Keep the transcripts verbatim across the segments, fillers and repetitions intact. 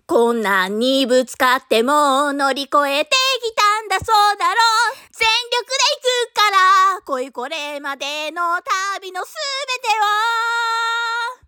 困難にぶつかっても乗り越えてきたんだそうだろう。全力で行くから恋これまでの旅のすべてを。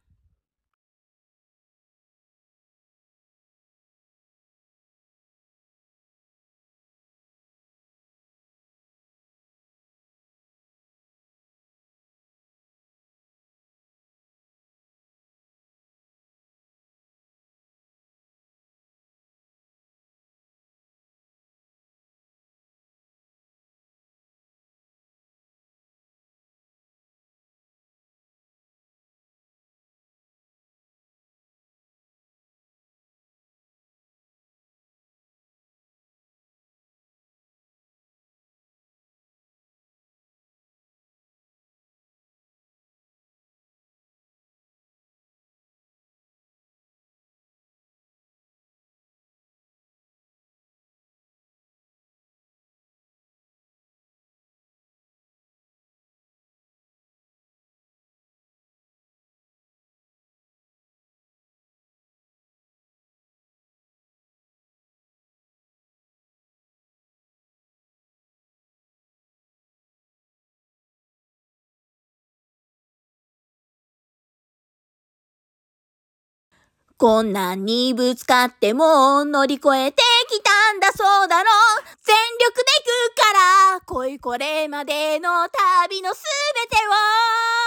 困難にぶつかっても乗り越えてきたんだそうだろう。全力で行くから恋これまでの旅のすべてを。